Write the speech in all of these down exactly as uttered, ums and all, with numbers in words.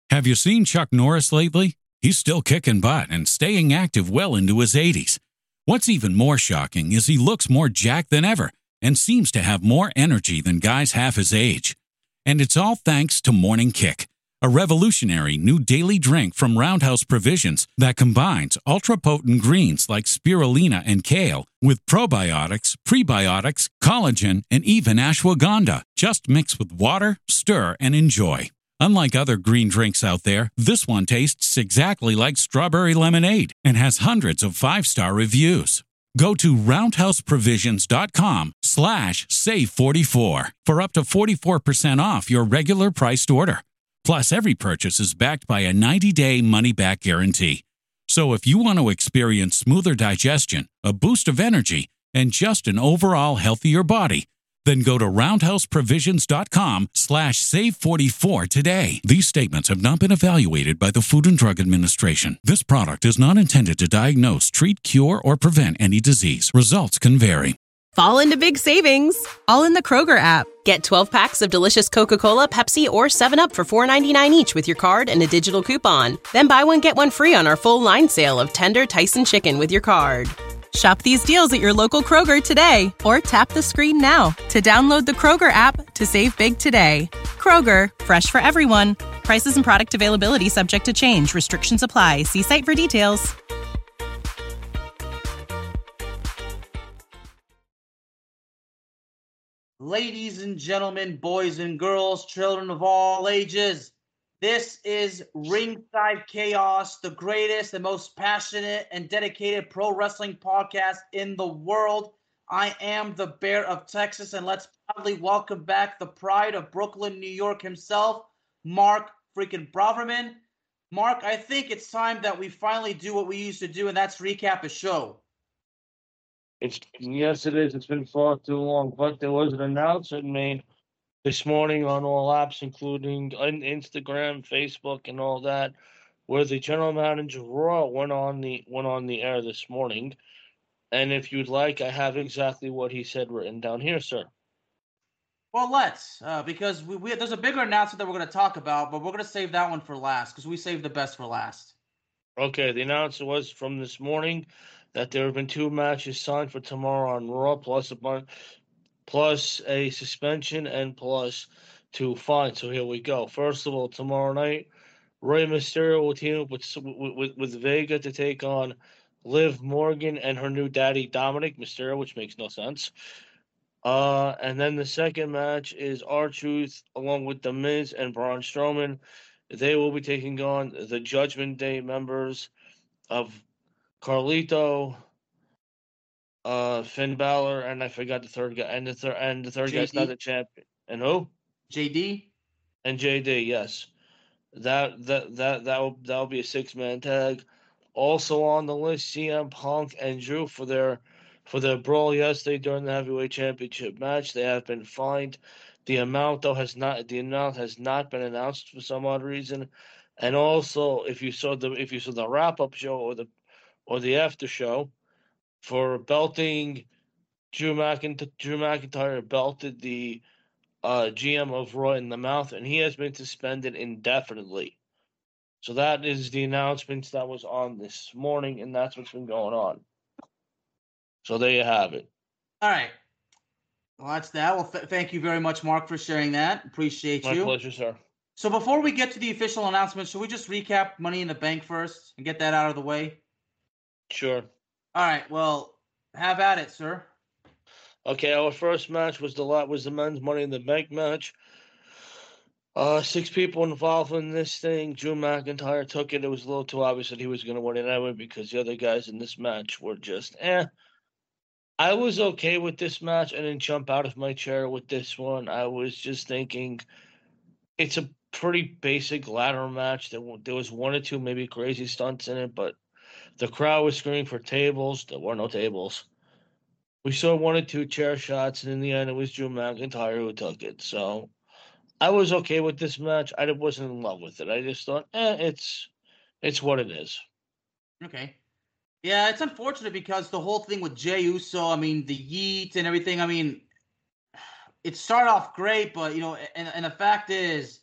Have you seen Chuck Norris lately? He's still kicking butt and staying active well into his eighties. What's even more shocking is he looks more jacked than ever and seems to have more energy than guys half his age. And it's all thanks to Morning Kick, a revolutionary new daily drink from Roundhouse Provisions that combines ultra-potent greens like spirulina and kale with probiotics, prebiotics, collagen, and even ashwagandha. Just mix with water, stir, and enjoy. Unlike other green drinks out there, this one tastes exactly like strawberry lemonade and has hundreds of five-star reviews. Go to roundhouseprovisions.com slash save44 for up to forty-four percent off your regular priced order. Plus, every purchase is backed by a ninety-day money-back guarantee. So if you want to experience smoother digestion, a boost of energy, and just an overall healthier body, then go to roundhouseprovisions.com slash save44 today. These statements have not been evaluated by the Food and Drug Administration. This product is not intended to diagnose, treat, cure, or prevent any disease. Results can vary. Fall into big savings, all in the Kroger app. Get twelve packs of delicious Coca-Cola, Pepsi, or seven up for four ninety-nine each with your card and a digital coupon. Then buy one, get one free on our full line sale of tender Tyson chicken with your card. Shop these deals at your local Kroger today, or tap the screen now to download the Kroger app to save big today. Kroger, fresh for everyone. Prices and product availability subject to change. Restrictions apply. See site for details. Ladies and gentlemen, boys and girls, children of all ages, this is Ringside Chaos, the greatest and most passionate and dedicated pro wrestling podcast in the world. I am the Bear of Texas, and let's proudly welcome back the pride of Brooklyn, New York himself, Mark freaking Braverman. Mark, I think it's time that we finally do what we used to do, and that's recap a show. It's yes, it is. It's been far too long, but there was an announcement made this morning on all apps, including on Instagram, Facebook, and all that, where the general manager of Raw went on the went on the air this morning. And if you'd like, I have exactly what he said written down here, sir. Well, let's, uh, because we, we there's a bigger announcement that we're going to talk about, but we're going to save that one for last, because we saved the best for last. Okay, the announcement was from this morning that there have been two matches signed for tomorrow on Raw, plus a bunch. Plus a suspension and plus two fines. So here we go. First of all, tomorrow night, Rey Mysterio will team up with, with, with Vega to take on Liv Morgan and her new daddy, Dominic Mysterio, which makes no sense. Uh, and then the second match is R-Truth along with The Miz and Braun Strowman. They will be taking on the Judgment Day members of Carlito, Uh, Finn Balor, and I forgot the third guy, and the third and the third J D. guy's not the champion. And who? J D And J D. Yes, that that that that will that will be a six man tag. Also on the list, C M Punk and Drew for their for their brawl yesterday during the heavyweight championship match. They have been fined. The amount though has not the amount has not been announced for some odd reason. And also, if you saw the if you saw the wrap up show or the or the after show. For belting, Drew McIntyre, Drew McIntyre belted the uh, G M of Raw in the mouth, and he has been suspended indefinitely. So that is the announcements that was on this morning, and that's what's been going on. So there you have it. All right. Well, that's that. Well, th- thank you very much, Mark, for sharing that. Appreciate My you. My pleasure, sir. So before we get to the official announcement, should we just recap Money in the Bank first and get that out of the way? Sure. All right. Well, have at it, sir. Okay, our first match was the lot was the men's Money in the Bank match. Uh, six people involved in this thing. Drew McIntyre took it. It was a little too obvious that he was going to win it anyway because the other guys in this match were just eh. I was okay with this match. I didn't jump out of my chair with this one. I was just thinking it's a pretty basic ladder match. There, there was one or two maybe crazy stunts in it, but the crowd was screaming for tables. There were no tables. We saw one or two chair shots, and in the end, it was Drew McIntyre who took it. So I was okay with this match. I wasn't in love with it. I just thought, eh, it's it's what it is. Okay. Yeah, it's unfortunate because the whole thing with Jey Uso, I mean, the yeet and everything, I mean, it started off great, but, you know, and, and the fact is,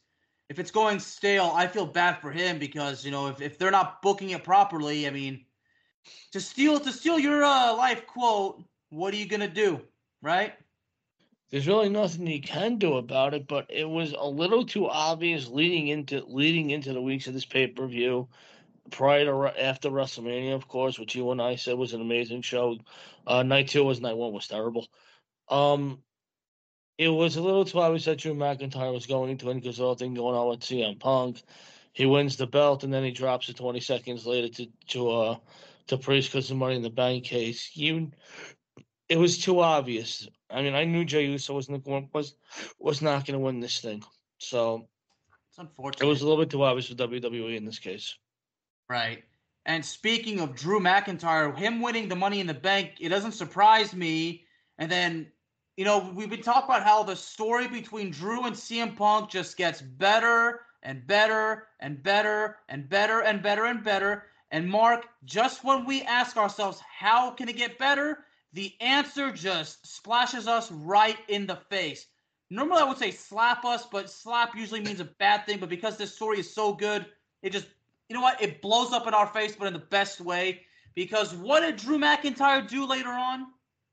if it's going stale, I feel bad for him because, you know, if, if they're not booking it properly, I mean, to steal to steal your uh, life quote, what are you gonna do, right? There's really nothing you can do about it, but it was a little too obvious leading into leading into the weeks of this pay per view, prior to after WrestleMania, of course, which you and I said was an amazing show. Uh, night two was night one was terrible. Um, it was a little too obvious that Drew McIntyre was going to win because of the whole thing going on with C M Punk. He wins the belt and then he drops it twenty seconds later to to uh to Priest because of Money in the Bank case. You, it was too obvious. I mean, I knew Jey Uso wasn't going was was not going to win this thing, so it's unfortunate. It was a little bit too obvious for W W E in this case. Right. And speaking of Drew McIntyre, him winning the Money in the Bank, it doesn't surprise me. And then, you know, we've been talking about how the story between Drew and C M Punk just gets better and better and better and better and better and better. And Mark, just when we ask ourselves, how can it get better? The answer just splashes us right in the face. Normally I would say slap us, but slap usually means a bad thing. But because this story is so good, it just, you know what? It blows up in our face, but in the best way. Because what did Drew McIntyre do later on?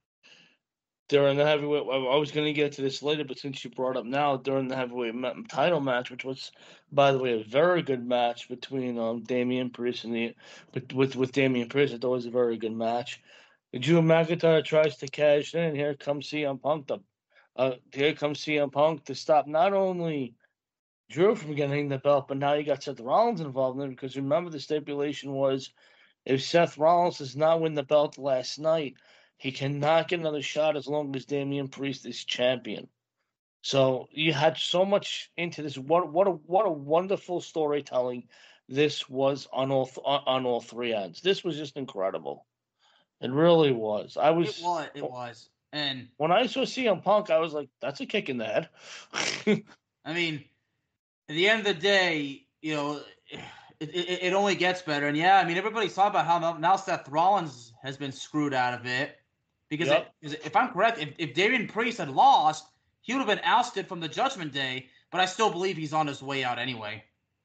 During the heavyweight, I was going to get to this later, but since you brought up now, during the heavyweight title match, which was, by the way, a very good match between um Damian Priest and the with with Damian Priest, it was a very good match. Drew McIntyre tries to cash in. Here comes C M Punk. To, uh, here comes C M Punk to stop not only Drew from getting the belt, but now you got Seth Rollins involved in it because remember the stipulation was if Seth Rollins does not win the belt last night, he cannot get another shot as long as Damian Priest is champion. So you had so much into this. What what a what a wonderful storytelling this was on all on all three ends. This was just incredible. It really was. I was. It was. It was. And when I saw C M Punk, I was like, "That's a kick in the head." I mean, at the end of the day, you know, it, it, it only gets better. And yeah, I mean, everybody's talking about how now Seth Rollins has been screwed out of it. Because yep. it, if I'm correct, if, if Damian Priest had lost, he would have been ousted from the Judgment Day. But I still believe he's on his way out anyway.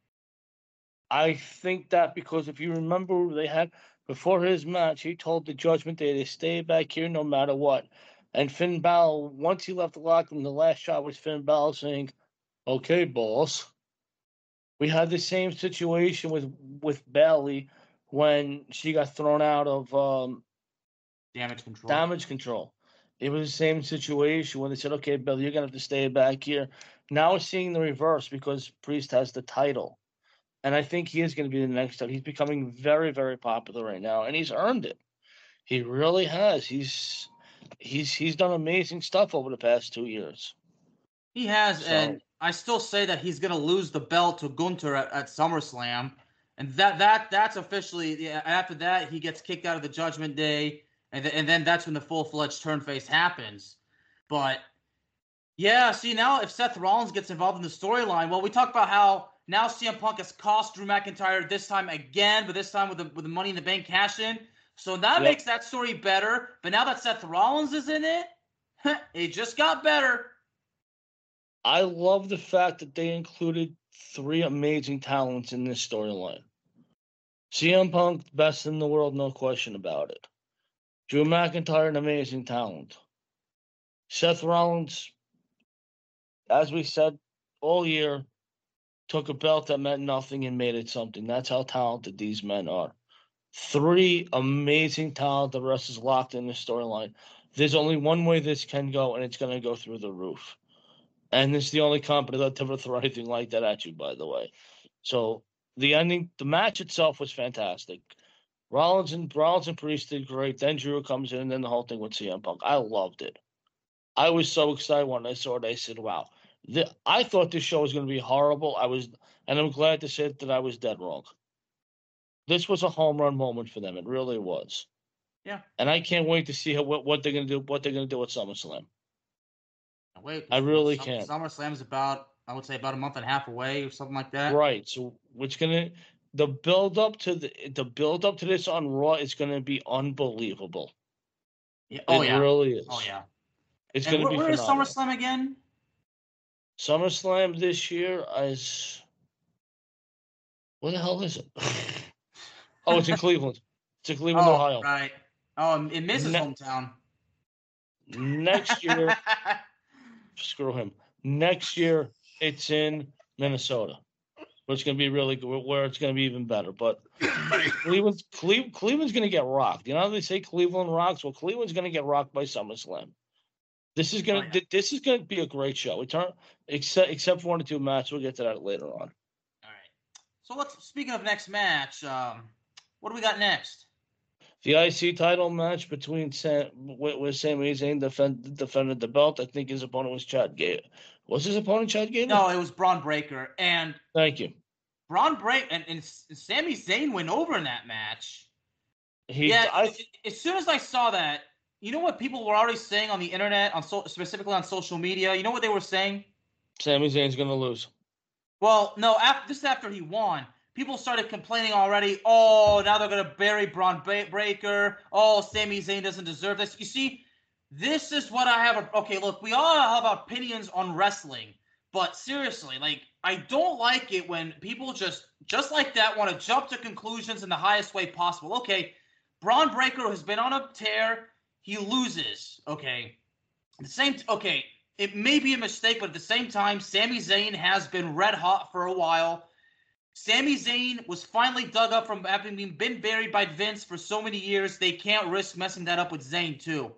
I think that because if you remember, they had before his match, he told the Judgment Day to stay back here no matter what. And Finn Balor, once he left the locker room, the last shot was Finn Balor saying, "Okay, boss." We had the same situation with with Bayley when she got thrown out of um, damage control. Damage control. It was the same situation when they said, "Okay, Bill, you're gonna have to stay back here." Now we're seeing the reverse because Priest has the title, and I think he is going to be the next time. He's becoming very, very popular right now, and he's earned it. He really has. He's he's he's done amazing stuff over the past two years. He has, so, and I still say that he's going to lose the belt to Gunther at, at SummerSlam, and that that that's officially yeah, after that he gets kicked out of the Judgment Day. And, th- and then that's when the full-fledged turn face happens. But, yeah, see, now if Seth Rollins gets involved in the storyline, well, we talked about how now C M Punk has cost Drew McIntyre this time again, but this time with the, with the Money in the Bank cash-in. So that yep. makes that story better. But now that Seth Rollins is in it, it just got better. I love the fact that they included three amazing talents in this storyline. C M Punk, best in the world, no question about it. Drew McIntyre, an amazing talent. Seth Rollins, as we said all year, took a belt that meant nothing and made it something. That's how talented these men are. Three amazing talent. The rest is locked in the storyline. There's only one way this can go, and it's going to go through the roof. And it's the only company that ever threw anything like that at you, by the way. So the ending, the match itself was fantastic. Rollins and Rollins and Priest did great. Then Drew comes in, and then the whole thing with C M Punk. I loved it. I was so excited when I saw it. I said, "Wow!" The, I thought this show was going to be horrible. I was, and I'm glad to say that I was dead wrong. This was a home run moment for them. It really was. Yeah. And I can't wait to see how, what, what they're going to do. What they're going to do at SummerSlam. Wait, I really Summer, can't. SummerSlam's about, I would say, about a month and a half away or something like that. Right. So what's going to the build up to the the build up to this on Raw is going to be unbelievable. Yeah. Oh it yeah. really is. Oh yeah. It's and going to be where phenomenal. Where is SummerSlam again? SummerSlam this year is Where the hell is it? Oh, it's in Cleveland. It's in Cleveland, Oh, Ohio. right. Oh, in Miss's Ne- hometown. Next year, screw him. Next year, it's in Minnesota, where it's going to be really good, where it's going to be even better. But Cleveland's Cleve, Cleveland's going to get rocked. You know how they say Cleveland rocks? Well, Cleveland's going to get rocked by SummerSlam. This is going to oh, yeah. this is going to be a great show. It's except except for one or two matches. We'll get to that later on. All right. So let's. Speaking of next match, um, what do we got next? The I C title match between Sam with, with Sami Zayn defend, defended the belt. I think his opponent was Chad Gable. Was his opponent Chad Gable? No, it was Braun Breaker. And thank you. Braun Breaker and, and Sami Zayn went over in that match. He, yeah. I, as soon as I saw that, you know what people were already saying on the internet, on so, specifically on social media. You know what they were saying? Sami Zayn's gonna lose. Well, no. After this, after he won. People started complaining already. Oh, now they're going to bury Braun Breaker. Oh, Sami Zayn doesn't deserve this. You see, this is what I have. A, okay, look, we all have opinions on wrestling. But seriously, like, I don't like it when people just, just like that, want to jump to conclusions in the highest way possible. Okay, Braun Breaker has been on a tear. He loses. Okay. The same, okay, it may be a mistake, but at the same time, Sami Zayn has been red hot for a while. Sami Zayn was finally dug up from having been buried by Vince for so many years. They can't risk messing that up with Zayn, too.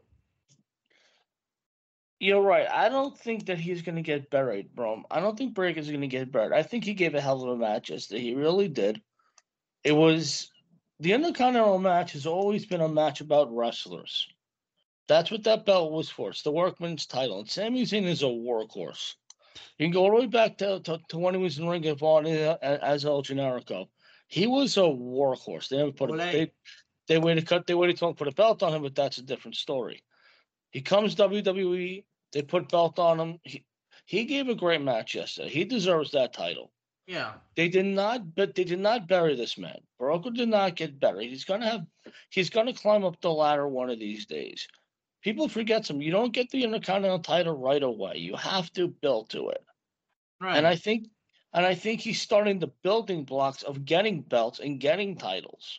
You're right. I don't think that he's going to get buried, bro. I don't think Breaker's going to get buried. I think he gave a hell of a match yesterday. He really did. It was – the Intercontinental match has always been a match about wrestlers. That's what that belt was for. It's the workman's title. And Sami Zayn is a workhorse. You can go all the way back to, to, to when he was in Ring of Honor as El Generico. He was a workhorse. They never put a, they they waited cut they waited to put a belt on him, but that's a different story. He comes W W E. They put belt on him. He he gave a great match yesterday. He deserves that title. Yeah. They did not, but they did not bury this man. Baroka did not get buried. He's gonna have. He's gonna climb up the ladder one of these days. People forget some. You don't get the Intercontinental title right away. You have to build to it. Right. And I think and I think he's starting the building blocks of getting belts and getting titles.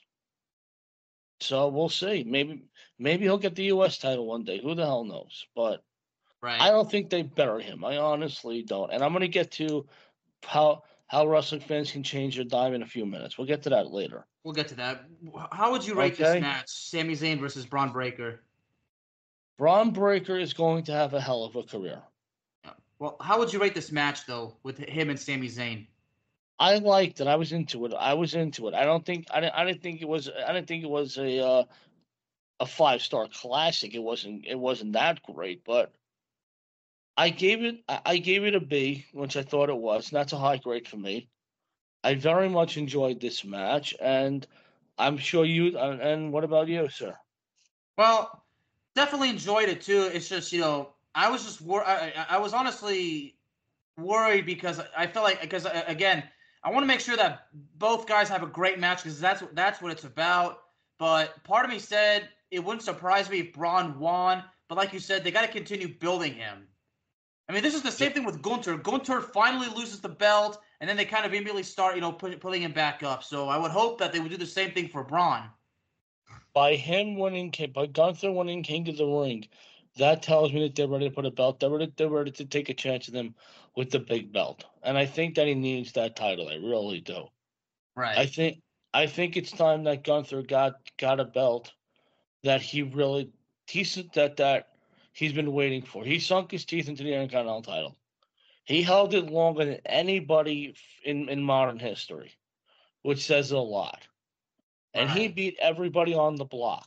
So we'll see. Maybe maybe he'll get the U S title one day. Who the hell knows? But right. I don't think they bury him. I honestly don't. And I'm going to get to how how wrestling fans can change their dime in a few minutes. We'll get to that later. We'll get to that. How would you rate okay. this match, Sami Zayn versus Braun Breaker? Braun Breaker is going to have a hell of a career. Well, how would you rate this match, though, with him and Sami Zayn? I liked it. I was into it. I was into it. I don't think I didn't. I didn't think it was. I didn't think it was a uh, a five star classic. It wasn't. It wasn't that great, but I gave it. I gave it a B, which I thought it was. And that's a high grade for me. I very much enjoyed this match, and I'm sure you. And, and what about you, sir? Well, definitely enjoyed it too. It's just, you know. I was just wor- I, I was honestly worried because I felt like because again I want to make sure that both guys have a great match because that's what that's what it's about. But part of me said it wouldn't surprise me if Braun won. But like you said, they got to continue building him. I mean, this is the same thing with Gunther. Gunther finally loses the belt, and then they kind of immediately start, you know, put, pulling him back up. So I would hope that they would do the same thing for Braun. By him winning, by Gunther winning King of the Ring. That tells me that they're ready to put a belt. They're ready, they're ready to take a chance of them with the big belt. And I think that he needs that title. I really do. Right. I think I think it's time that Gunther got got a belt that he really he's that that he's been waiting for. He sunk his teeth into the Intercontinental title. He held it longer than anybody in, in modern history, which says a lot. And right. He beat everybody on the block.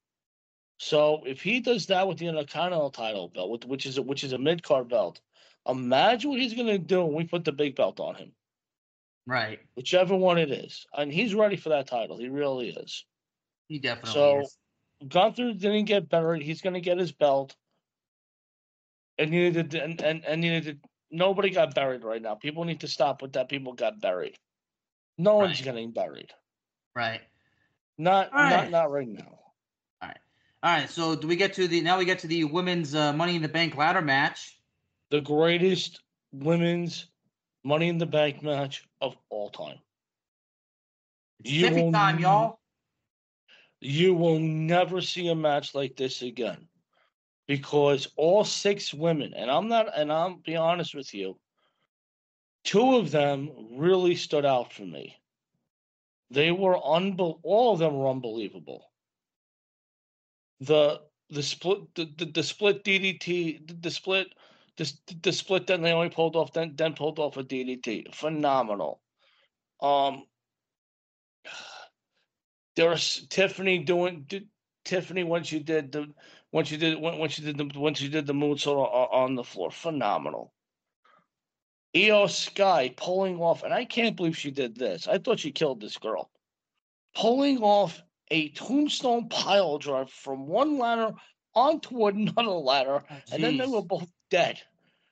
So if he does that with the Intercontinental title belt, which is a, which is a mid card belt, imagine what he's going to do when we put the big belt on him. Right. Whichever one it is, and he's ready for that title. He really is. He definitely so, is. So Gunther didn't get buried. He's going to get his belt. And neither did and and, and neither did nobody got buried right now. People need to stop with that. People got buried. No right. one's getting buried. Right. Not right. not not right now. All right, so do we get to the now we get to the women's uh, Money in the Bank ladder match? The greatest women's Money in the Bank match of all time. It's You Tiffy will time, n- y'all. You will never see a match like this again, because all six women, and I'm not, and I'll be honest with you, two of them really stood out for me. They were unbel- all of them were unbelievable. The the split the, the, the split D D T, the, the split the, the split that Naomi pulled off, then then pulled off a D D T. Phenomenal. Um there's Tiffany doing did, Tiffany when she did the when she did when, when she did the when she did the moonsault on, on the floor. Phenomenal. Io Sky pulling off, and I can't believe she did this. I thought she killed this girl. Pulling off a tombstone pile drive from one ladder onto another ladder, Oh, and then they were jeez. both dead.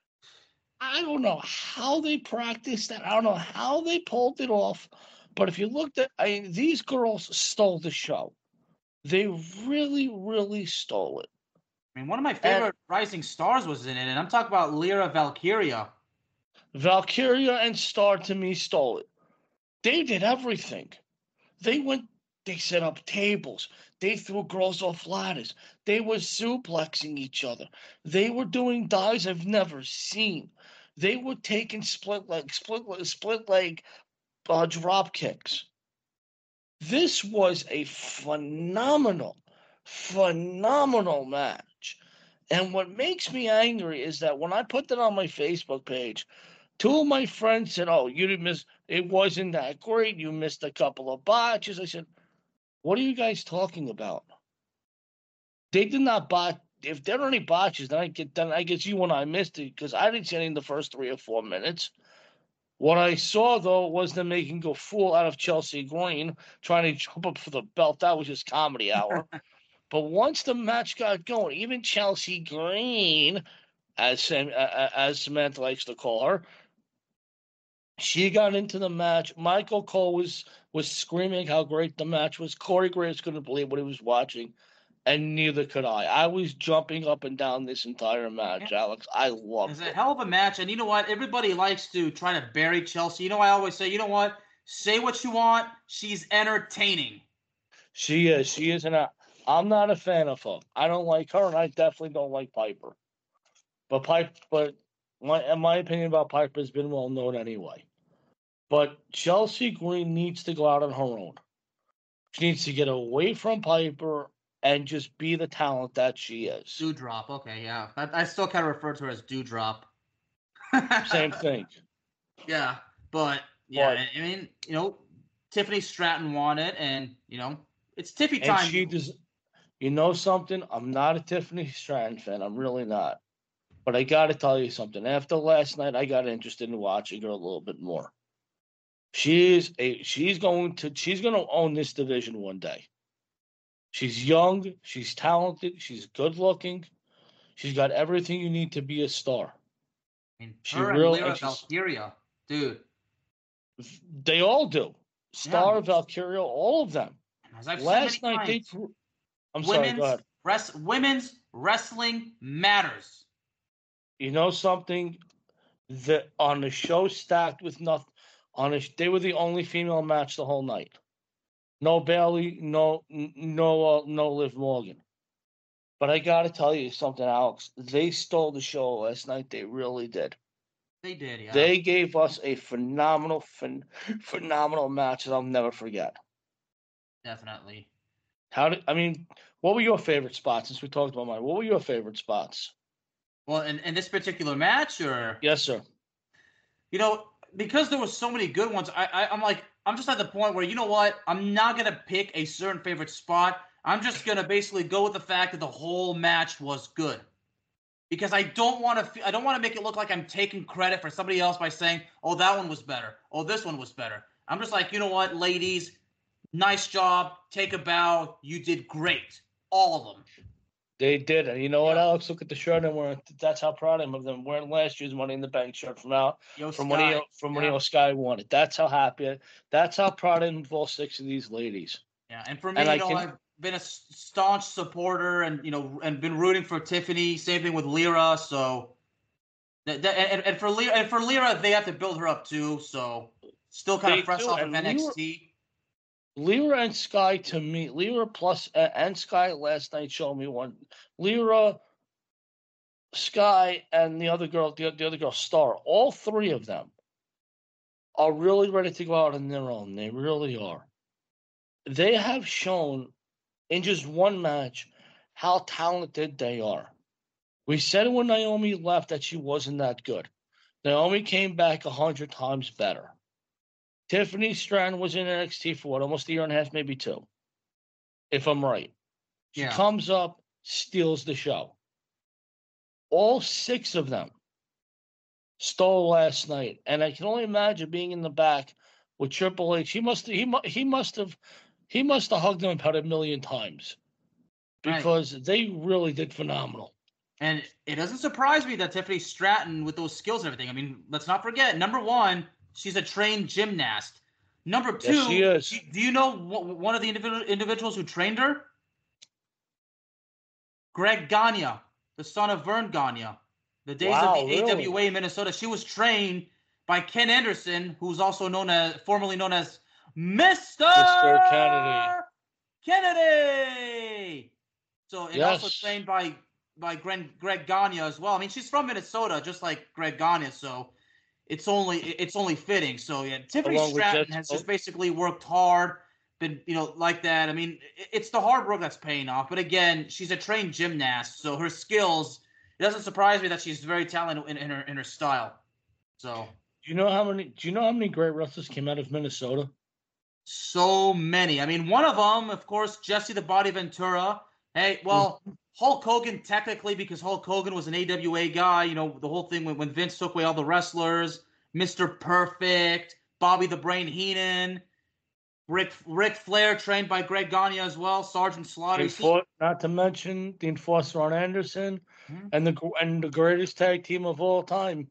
I don't know how they practiced that. I don't know how they pulled it off. But if you looked at, I mean, these girls stole the show. They really, really stole it. I mean, one of my And favorite rising stars was in it, and I'm talking about Lyra Valkyria. Valkyria and Star to me stole it. They did everything. They went, they set up tables. They threw girls off ladders. They were suplexing each other. They were doing dives I've never seen. They were taking split leg, split leg, split leg uh, drop kicks. This was a phenomenal, phenomenal match. And what makes me angry is that when I put that on my Facebook page, two of my friends said, "Oh, you didn't miss. It wasn't that great. You missed a couple of botches." I said, "What are you guys talking about? They did not botch. If there are any botches, then I get then I guess you and I missed it because I didn't see any in the first three or four minutes. What I saw though was them making a fool out of Chelsea Green, trying to jump up for the belt. That was just comedy hour. But once the match got going, even Chelsea Green, as Sam, as Samantha likes to call her, she got into the match. Michael Cole was was screaming how great the match was. Corey Graves couldn't believe what he was watching, and neither could I. I was jumping up and down this entire match, Yeah. Alex. I It was loved a it. hell of a match, and you know what? Everybody likes to try to bury Chelsea. You know, I always say, you know what? Say what you want. She's entertaining. She is. She is an. I'm not a fan of her. I don't like her, and I definitely don't like Piper. But Piper, but my my opinion about Piper has been well known anyway. But Chelsea Green needs to go out on her own. She needs to get away from Piper and just be the talent that she is. Dewdrop. Okay, yeah. I, I still kind of refer to her as Dewdrop. Same thing. Yeah, but yeah, But I mean, you know, Tiffany Stratton won it, and you know, it's Tiffy and time. she does. You know something? I'm not a Tiffany Stratton fan. I'm really not. But I got to tell you something. After last night, I got interested in watching her a little bit more. She's a she's going to she's going to own this division one day. She's young, she's talented, she's good looking. She's got everything you need to be a star. I mean, She her and really Lyra and she's, Valkyria, dude. they all do. Star, Yeah, Valkyria, all of them. as I've Last said many night they times, pro- I'm sorry, go women's ahead. res- women's wrestling matters. You know something? That on the show stacked with nothing on a, they were the only female match the whole night. No Bailey, no no uh, no Liv Morgan. But I got to tell you something, Alex. They stole the show last night. They really did. They did, yeah. They gave us a phenomenal, phen- phenomenal match that I'll never forget. Definitely. How did I mean? What were your favorite spots? Since we talked about mine, what were your favorite spots? Well, in, in this particular match, or Yes, sir. you know, because there was so many good ones, I, I I'm like, I'm just at the point where, you know what, I'm not gonna pick a certain favorite spot. I'm just gonna basically go with the fact that the whole match was good. Because I don't want to, I don't want to make it look like I'm taking credit for somebody else by saying, "Oh, that one was better. Oh, this one was better." I'm just like, you know what, ladies, nice job. Take a bow. You did great, all of them. They did, and you know what, Yeah. Alex? Look at the shirt I'm wearing. That's how proud I am of them wearing last year's Money in the Bank shirt from out Yo, from Sky. when he from when Yeah. he Sky won it. That's how happy. I, that's how proud I am of all six of these ladies. Yeah, and for me, And you I know, can- I've been a staunch supporter, and you know, and been rooting for Tiffany. Same thing with Lyra. So, that, that, and, and for Lyra, and for Lyra, they have to build her up too. So, still kind They of fresh do, off of and Lyra- N X T. Lyra and Sky, to me, Lyra plus uh, and Sky last night showed me one. Lyra, Sky, and the other girl, the, the other girl, Star, all three of them are really ready to go out on their own. They really are. They have shown in just one match how talented they are. We said when Naomi left that she wasn't that good. Naomi came back a hundred times better. Tiffany Stratton was in N X T for what, almost a year and a half, maybe two, if I'm right. She Yeah. comes up, steals the show. All six of them stole last night, and I can only imagine being in the back with Triple H. He must he mu- he must have he must have hugged them about a million times because right. They really did phenomenal. And it doesn't surprise me that Tiffany Stratton, with those skills and everything, I mean, let's not forget, number one, she's a trained gymnast. Number two, yes, she is. Do you know one of the individuals who trained her? Greg Gagne, the son of Vern Gagne. The days wow, of the really? A W A in Minnesota, she was trained by Ken Anderson, who's also known as, formerly known as Mister Mister Kennedy. Kennedy. So, and yes. also trained by by Greg, Greg Gagne as well. I mean, she's from Minnesota, just like Greg Gagne, so it's only it's only fitting. So yeah, Tiffany Along Stratton has just basically worked hard, been you know like that. I mean, it's the hard work that's paying off. But again, she's a trained gymnast, so her skills. It doesn't surprise me that she's very talented in, in her in her style. So do you know how many? Do you know how many great wrestlers came out of Minnesota? So many. I mean, one of them, of course, Jesse the Body Ventura. Hey, well. Hulk Hogan, technically, because Hulk Hogan was an A W A guy, you know, the whole thing when, when Vince took away all the wrestlers, Mister Perfect, Bobby the Brain Heenan, Rick Ric Flair, trained by Greg Gagne as well, Sergeant Slaughter. Enfor- not to mention the Enforcer Ron Anderson, mm-hmm. and the and the greatest tag team of all time.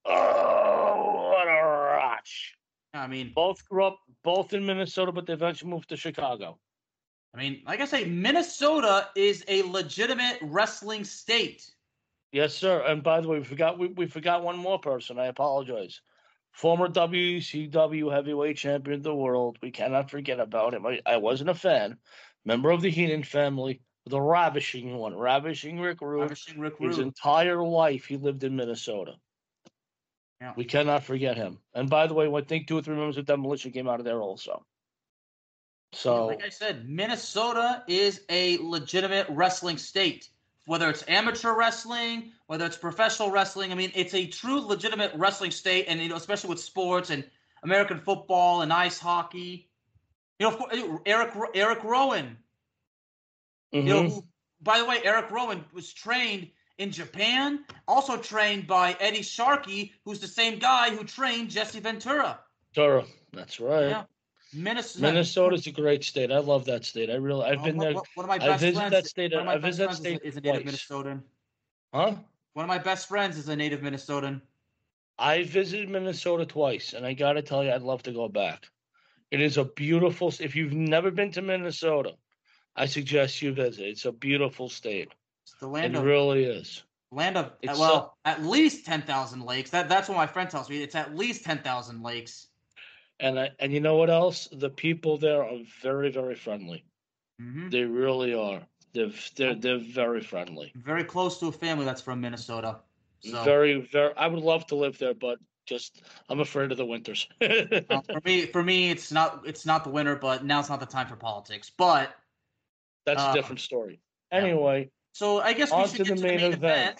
Oh, what a rush! I mean, both grew up both in Minnesota, but they eventually moved to Chicago. I mean, like I say, Minnesota is a legitimate wrestling state. Yes, sir. And by the way, we forgot we, we forgot one more person. I apologize. Former W C W heavyweight champion of the world. We cannot forget about him. I, I wasn't a fan. Member of the Heenan family. The ravishing one. Ravishing Rick Rude. Ravishing Rick Rude. His entire life he lived in Minnesota. Yeah. We cannot forget him. And by the way, I think two or three members of Demolition came out of there also. So, yeah, like I said, Minnesota is a legitimate wrestling state. Whether it's amateur wrestling, whether it's professional wrestling, I mean, it's a true legitimate wrestling state, and you know, especially with sports and American football and ice hockey. You know, of course, Eric Eric Rowan. Mm-hmm. You know, who, by the way, Eric Rowan was trained in Japan, also trained by Eddie Sharkey, who's the same guy who trained Jesse Ventura. Ventura, that's right. Yeah. Minnesota. Minnesota's a great state. I love that state. I really, I've been one, there. One of my best I visit friends, that state. One of my I best visit that friends state is, is a twice. native Minnesotan. Huh? One of my best friends is a native Minnesotan. I visited Minnesota twice, and I got to tell you, I'd love to go back. It is a beautiful. If you've never been to Minnesota, I suggest you visit. It's a beautiful state. It's the land it of, really is. Land of it's well, so, at least ten thousand lakes. That that's what my friend tells me. It's at least ten thousand lakes. And I, and you know what else? The people there are very, very friendly. Mm-hmm. They really are. They're they're they're very friendly. Very close to a family that's from Minnesota. So. Very very. I would love to live there, but just I'm afraid of the winters. uh, for me, for me, it's not it's not the winter, but now it's not the time for politics. But that's uh, a different story. Anyway, yeah. So I guess we on should to get the to main, the main event. event.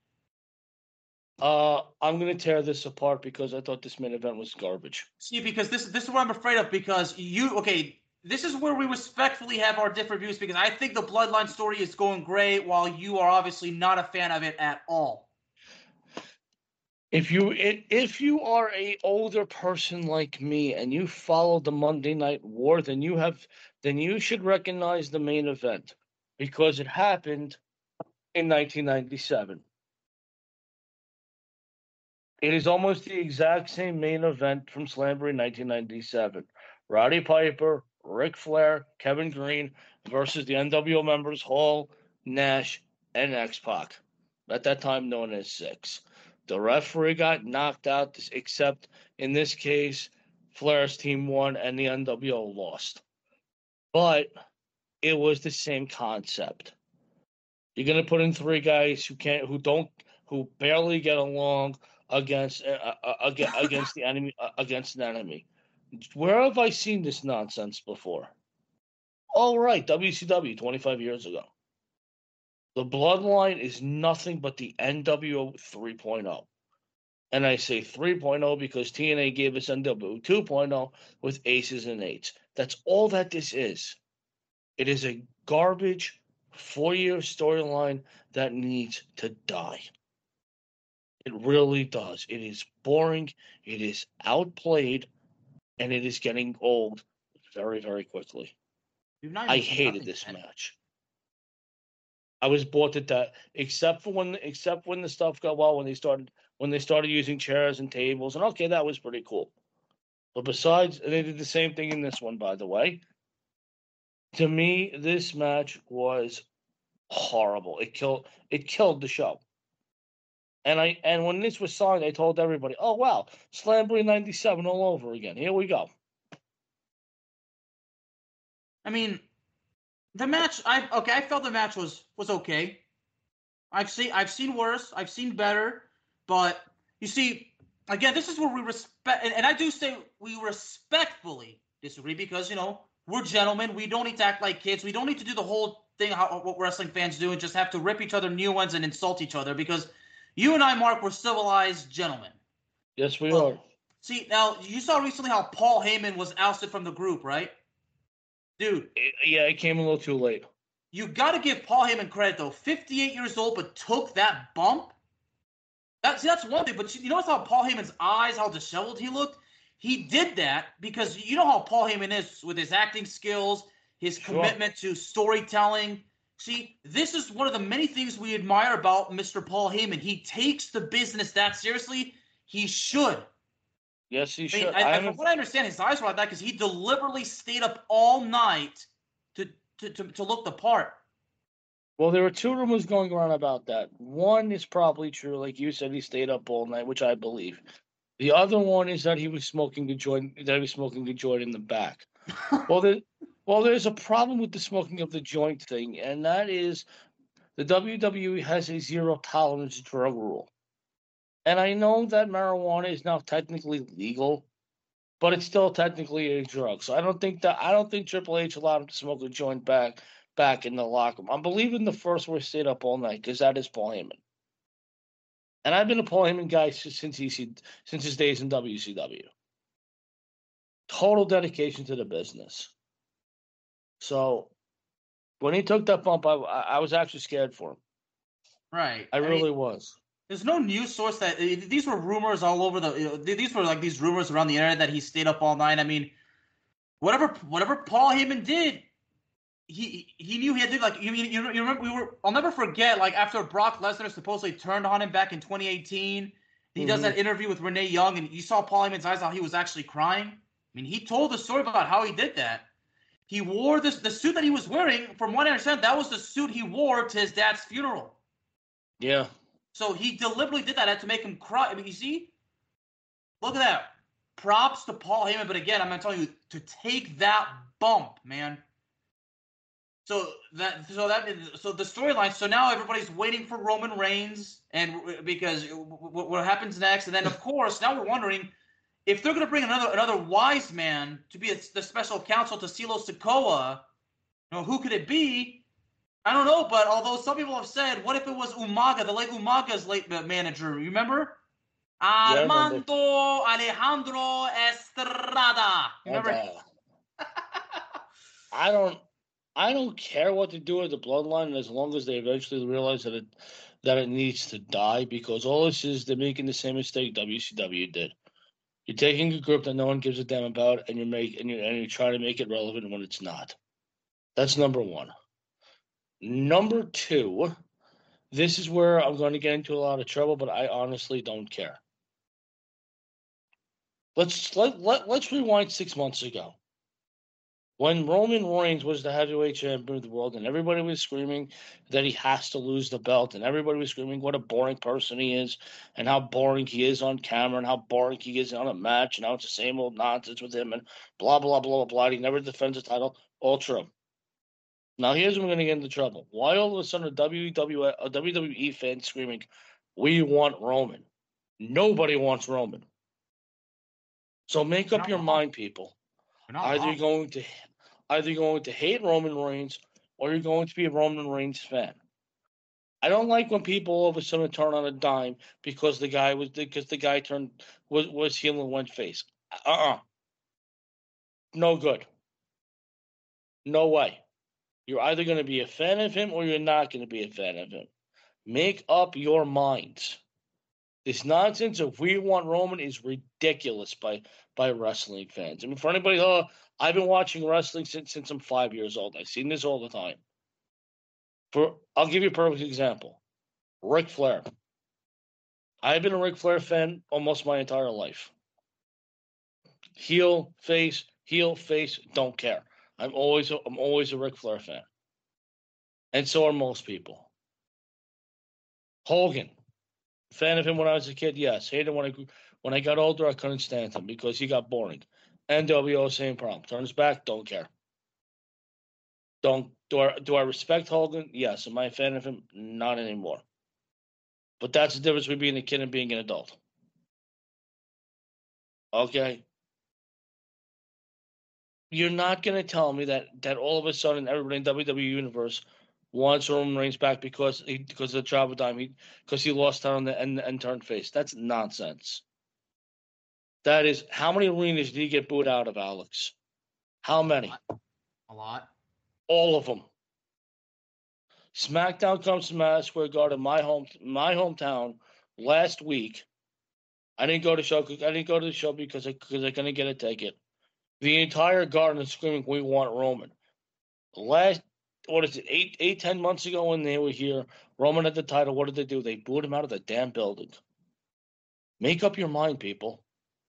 Uh, I'm going to tear this apart because I thought this main event was garbage. See, because this this is what I'm afraid of. Because you, okay, this is where we respectfully have our different views. Because I think the Bloodline story is going great, while you are obviously not a fan of it at all. If you if you are a older person like me and you follow the Monday Night War, then you have then you should recognize the main event because it happened in nineteen ninety-seven. It is almost the exact same main event from Slamboree nineteen ninety-seven. Roddy Piper, Ric Flair, Kevin Green versus the N W O members Hall, Nash, and X-Pac. At that time known as Six. The referee got knocked out, except in this case, Flair's team won and the N W O lost. but it was the same concept. You're gonna put in three guys who can't, who don't, who barely get along against uh, uh, against against the enemy uh, against an enemy. Where have I seen this nonsense before? Oh, right, W C W twenty-five years ago. The Bloodline is nothing but the N W O three point oh. And I say three point oh because T N A gave us N W O two point oh with aces and eights. That's all that this is. It is a garbage four-year storyline that needs to die. It really does. It is boring. It is outplayed. And it is getting old very, very quickly. I hated this match. I was bored to death, except for when, except when the stuff got well, when they started, when they started using chairs and tables, and okay, that was pretty cool. But besides, and they did the same thing in this one, by the way. To me, this match was horrible. It killed, it killed the show. And I, and when this was signed, I told everybody, "Oh wow, Slamboree ninety-seven all over again. Here we go." I mean, the match. I okay. I felt the match was was okay. I've seen I've seen worse. I've seen better. But you see, again, this is where we respect, and, and I do say we respectfully disagree because you know we're gentlemen. We don't need to act like kids. We don't need to do the whole thing how what wrestling fans do and just have to rip each other new ones and insult each other because you and I, Mark, were civilized gentlemen. Yes, we well, are. See, now you saw recently how Paul Heyman was ousted from the group, right? Dude. Yeah, it came a little too late. You got to give Paul Heyman credit, though. fifty-eight years old, but took that bump. That, see, that's one thing. But you notice how Paul Heyman's eyes, how disheveled he looked? He did that because you know how Paul Heyman is with his acting skills, his sure. commitment to storytelling. See, this is one of the many things we admire about Mister Paul Heyman. He takes the business that seriously. He should. Yes, he I should. mean, I, I, from what I understand, his eyes were like that because he deliberately stayed up all night to, to, to, to look the part. Well, there were two rumors going around about that. One is probably true. Like you said, he stayed up all night, which I believe. The other one is that he was smoking a joint, that he was smoking a joint in the back. well, there, well, there's a problem with the smoking of the joint thing, and that is the W W E has a zero tolerance drug rule. And I know that marijuana is now technically legal, but it's still technically a drug. So I don't think that I don't think Triple H allowed him to smoke a joint back back in the locker room. I'm believing the first where he stayed up all night because that is Paul Heyman. And I've been a Paul Heyman guy since he since his days in W C W. Total dedication to the business. So when he took that bump, I, I was actually scared for him. Right. I, I really mean, was. There's no news source that these were rumors all over the. You know, these were like these rumors around the internet that he stayed up all night. I mean, whatever whatever Paul Heyman did, he he knew he had to like. You you, you remember we were. I'll never forget like after Brock Lesnar supposedly turned on him back in twenty eighteen. He mm-hmm. does that interview with Renee Young, and you saw Paul Heyman's eyes how he was actually crying. I mean, he told the story about how he did that. He wore this the suit that he was wearing. From what I understand, that was the suit he wore to his dad's funeral. Yeah. So he deliberately did that to make him cry. I mean, you see? Look at that. Props to Paul Heyman, but again, I'm going to tell you, to take that bump, man. So that, so that, so the storyline. So now everybody's waiting for Roman Reigns, and because what, what happens next, and then of course now we're wondering if they're going to bring another another wise man to be a, the special counsel to Silo Sikoa. You know, who could it be? I don't know, but although some people have said, what if it was Umaga, the late Umaga's late manager? You remember? Yeah, Armando Alejandro Estrada. You remember? Okay. I don't, I don't care what to do with the bloodline as long as they eventually realize that it that it needs to die. Because all this is, they're making the same mistake W C W did. You're taking a group that no one gives a damn about, and you're make and you and you're trying to make it relevant when it's not. That's number one. Number two, this is where I'm going to get into a lot of trouble, but I honestly don't care. Let's let, let let's rewind six months ago. When Roman Reigns was the heavyweight champion of the world and everybody was screaming that he has to lose the belt and everybody was screaming what a boring person he is and how boring he is on camera and how boring he is on a match and how it's the same old nonsense with him and blah, blah, blah, blah, blah. He never defends the title. All true. Now, here's when we're going to get into trouble. Why all of a sudden a W W E, a W W E fan screaming, we want Roman? Nobody wants Roman. So make up your mind, people. Either you're going to either you're going to hate Roman Reigns or you're going to be a Roman Reigns fan. I don't like when people all of a sudden turn on a dime because the guy was because the guy turned was was heel and went face. Uh-uh. No good. No way. You're either going to be a fan of him or you're not going to be a fan of him. Make up your minds. This nonsense of we want Roman is ridiculous by by wrestling fans. I mean, for anybody, oh, I've been watching wrestling since since I'm five years old. I've seen this all the time. For I'll give you a perfect example. Ric Flair. I've been a Ric Flair fan almost my entire life. Heel, face, heel, face, don't care. I'm always a, I'm always a Ric Flair fan. And so are most people. Hogan. Fan of him when I was a kid, yes. Hated him when I when I got older, I couldn't stand him because he got boring. N W O, same problem. Turns back, don't care. Don't do I do I respect Hogan? Yes. Am I a fan of him? Not anymore. But that's the difference between being a kid and being an adult. Okay. You're not gonna tell me that that all of a sudden everybody in W W E Universe wants Roman Reigns back because he, because of the travel time, he because he lost out on the and, and turned face. That's nonsense. That is, how many arenas did he get booed out of, Alex? How many? A lot. All of them. SmackDown comes to Madison Square Garden, my home, my hometown, last week. I didn't go to show. I didn't go to the show because I because I couldn't get a ticket. The entire garden is screaming, "We want Roman." Last, what is it? Eight, eight, ten months ago when they were here, Roman had the title. What did they do? They booed him out of the damn building. Make up your mind, people.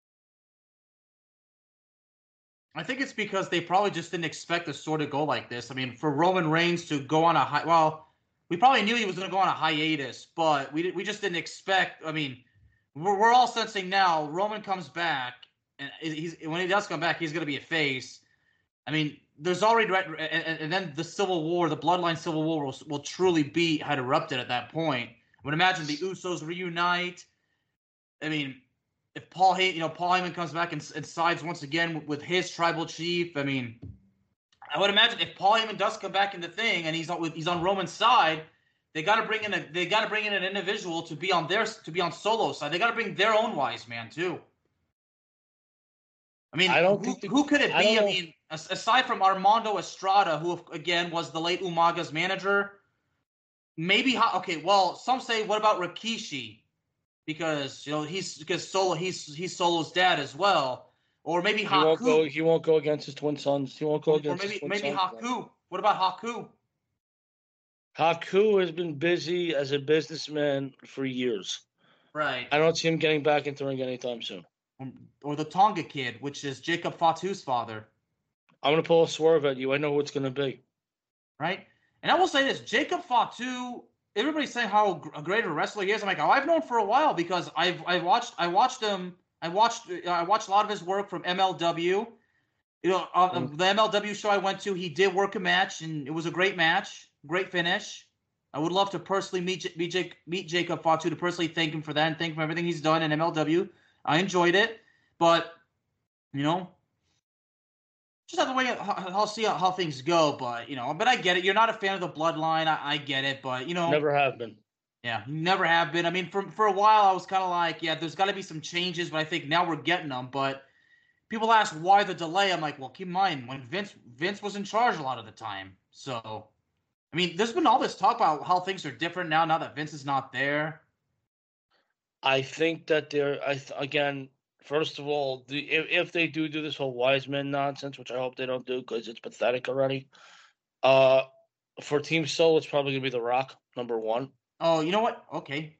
I think it's because they probably just didn't expect the story to go like this. I mean, for Roman Reigns to go on a high, well, we probably knew he was going to go on a hiatus, but we we just didn't expect. I mean, we're we're all sensing now. Roman comes back, and he's when he does come back, he's going to be a face. I mean, there's already and, and then the Civil War, the Bloodline Civil War, will will truly be had erupted at that point. I would imagine the Usos reunite. I mean, if Paul Heyman, you know, Paul Heyman comes back and, and sides once again with, with his tribal chief. I mean, I would imagine if Paul Heyman does come back in the thing and he's on with he's on Roman's side, they got to bring in a they got to bring in an individual to be on their to be on Solo's side. They got to bring their own wise man too. I mean, I don't who, the, who could it be? I, I mean, aside from Armando Estrada, who again was the late Umaga's manager, maybe okay. Well, some say what about Rikishi? Because you know he's because Solo he's he's Solo's dad as well, or maybe Haku. He won't go. He won't go against his twin sons. He won't go against. Or maybe his twin maybe sons. Haku. What about Haku? Haku has been busy as a businessman for years. Right. I don't see him getting back into the ring anytime soon. Or the Tonga Kid, which is Jacob Fatu's father. I'm gonna pull a swerve at you. I know who it's gonna be. Right. And I will say this: Jacob Fatu. Everybody's saying how great a wrestler he is. I'm like, oh, I've known for a while because I've I watched I watched him I watched I watched a lot of his work from M L W. You know, uh, mm. the M L W show I went to, he did work a match and it was a great match, great finish. I would love to personally meet meet, Jake, meet Jacob Fatu to personally thank him for that and thank him for everything he's done in M L W. I enjoyed it, but you know, just have to wait. I'll see how, how things go, but you know, but I get it. You're not a fan of the Bloodline. I, I get it, but you know, never have been. Yeah, never have been. I mean, for for a while, I was kind of like, yeah, there's got to be some changes, but I think now we're getting them. But people ask why the delay. I'm like, well, keep in mind when Vince Vince was in charge a lot of the time. So, I mean, there's been all this talk about how things are different now. Now that Vince is not there. I think that they're. I th- again. First of all, the, if, if they do do this whole wise men nonsense, which I hope they don't do because it's pathetic already, uh, for Team Solo, it's probably going to be The Rock, number one. Oh, you know what? Okay.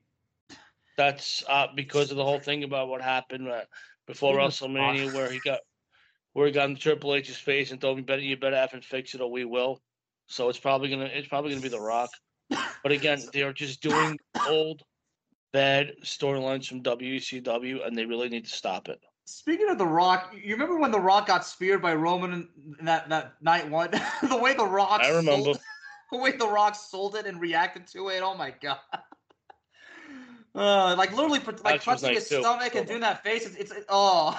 That's uh, because of the whole thing about what happened uh, before WrestleMania where he got where he got in Triple H's face and told him, "Better you better effing fix it, or we will." So it's probably gonna it's probably gonna be The Rock. But again, they are just doing old, bad storylines from W C W, and they really need to stop it. Speaking of The Rock, you remember when The Rock got speared by Roman in that, that night one? the way The Rock I remember. Sold, the way The Rock sold it and reacted to it. Oh my god. Uh, like literally like punching his too. stomach and doing that face. It's, it's it, oh.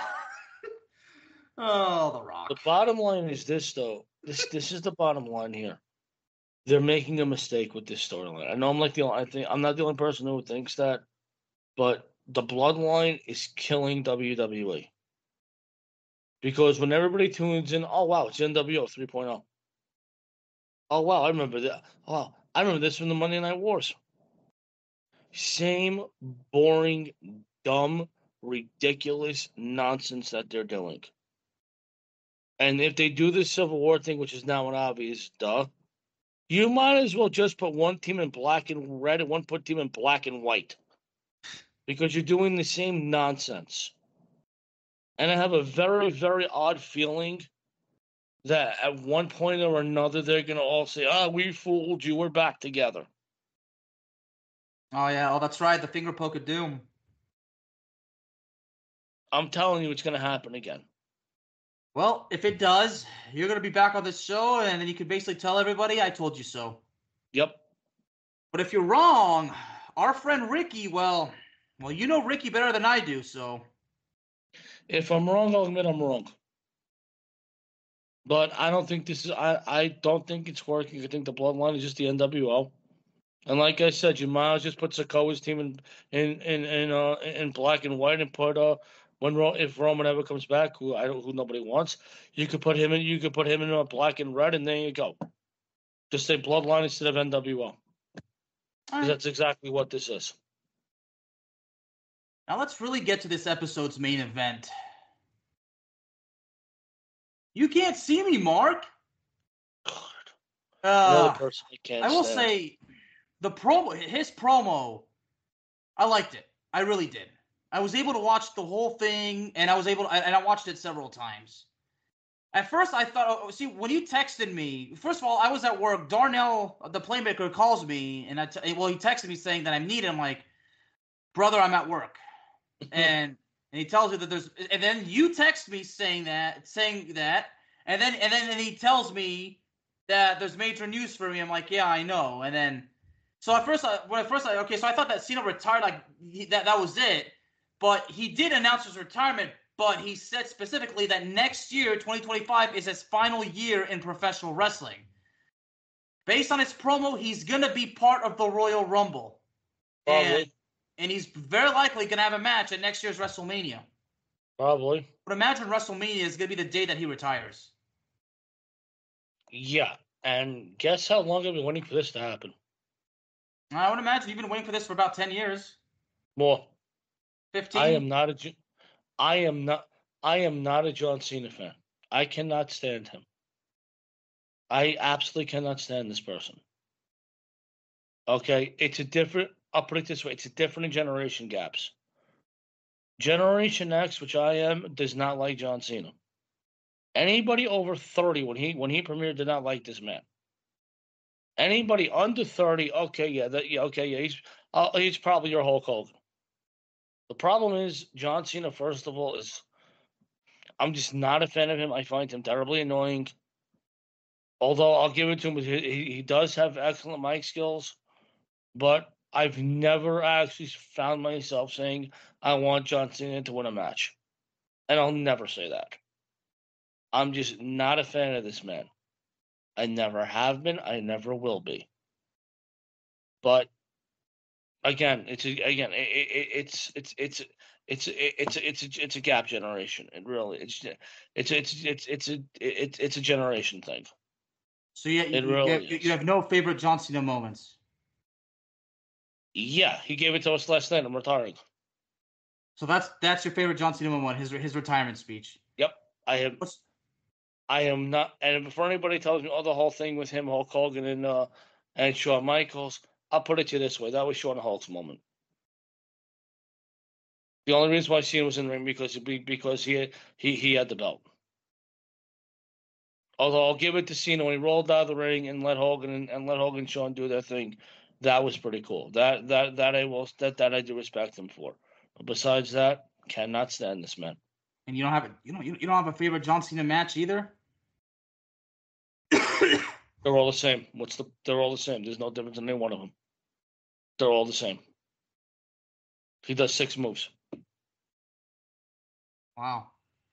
oh, The Rock. The bottom line is this, though. This this is the bottom line here. They're making a mistake with this storyline. I know I'm like the only, I think I'm not the only person who thinks that, but the bloodline is killing W W E. Because when everybody tunes in, oh wow, it's N W O three point oh. Oh wow, I remember that. Oh, wow, I remember this from the Monday Night Wars. Same boring, dumb, ridiculous nonsense that they're doing. And if they do this Civil War thing, which is now an obvious duh, you might as well just put one team in black and red and one put team in black and white. Because you're doing the same nonsense. And I have a very, very odd feeling that at one point or another, they're going to all say, oh, we fooled you. We're back together. Oh, yeah. Oh, that's right. The finger poke of doom. I'm telling you, it's going to happen again. Well, if it does, you're going to be back on this show, and then you can basically tell everybody, I told you so. Yep. But if you're wrong, our friend Ricky, well, well, you know Ricky better than I do, so. If I'm wrong, I'll admit I'm wrong. But I don't think this is, I, I don't think it's working. I think the bloodline is just the N W O. And like I said, you might as well just put Sikoa's team in in in in, uh, in black and white and put uh when if Roman ever comes back, who I don't who nobody wants, you could put him in. You could put him in a black and red, and there you go. Just say bloodline instead of N W O. Because that's exactly what this is. Now let's really get to this episode's main event. You can't see me, Mark. God. Uh, Another person I can't I will stand. say, the promo, his promo, I liked it. I really did. I was able to watch the whole thing, and I was able to, and I watched it several times. At first, I thought, oh, see, when you texted me, first of all, I was at work. Darnell, the playmaker, calls me, and I, t- well, he texted me saying that I'm needed. I'm like, brother, I'm at work, and and he tells me that there's, and then you text me saying that, saying that, and then and then and he tells me that there's major news for me. I'm like, yeah, I know, and then, so at first, I, when at first, I, okay, so I thought that Cena retired, like he, that that was it, but he did announce his retirement. But he said specifically that next year, twenty twenty-five, is his final year in professional wrestling. Based on his promo, he's going to be part of the Royal Rumble. Probably. And, and he's very likely going to have a match at next year's WrestleMania. Probably. But imagine WrestleMania is going to be the day that he retires. Yeah. And guess how long I've been waiting for this to happen? I would imagine you've been waiting for this for about ten years. More. fifteen? I am not a... I am not I am not a John Cena fan. I cannot stand him. I absolutely cannot stand this person. Okay, it's a different, I'll put it this way, it's a different generation gaps. Generation X, which I am, does not like John Cena. Anybody over thirty when he when he premiered did not like this man. Anybody under thirty, okay, yeah, that, yeah, okay, yeah, he's uh, he's probably your Hulk Hogan. The problem is, John Cena, first of all, is I'm just not a fan of him. I find him terribly annoying. Although I'll give it to him, he, he does have excellent mic skills. But I've never actually found myself saying, I want John Cena to win a match. And I'll never say that. I'm just not a fan of this man. I never have been. I never will be. But Again, it's a, again, it, it, it's it's it's it's it's it's a, it's a gap generation. It really it's it's it's it's it's a it's it's a generation thing. So yeah, you, really you, have, you have no favorite John Cena moments. Yeah, he gave it to us last night. I'm retiring. So that's that's your favorite John Cena moment, his his retirement speech. Yep, I am. What's... I am not. And before anybody tells me, oh, the whole thing with him, Hulk Hogan, and uh, and Shawn Michaels. I'll put it to you this way. That was Shawn Hulk's moment. The only reason why Cena was in the ring because because he had, he he had the belt. Although I'll give it to Cena when he rolled out of the ring and let Hogan and, and let Hogan and Shawn do their thing. That was pretty cool. That that that I will that that I do respect him for. But besides that, cannot stand this man. And you don't have a you don't you don't have a favorite John Cena match either? They're all the same. What's the? They're all the same. There's no difference in any one of them. They're all the same. He does six moves. Wow.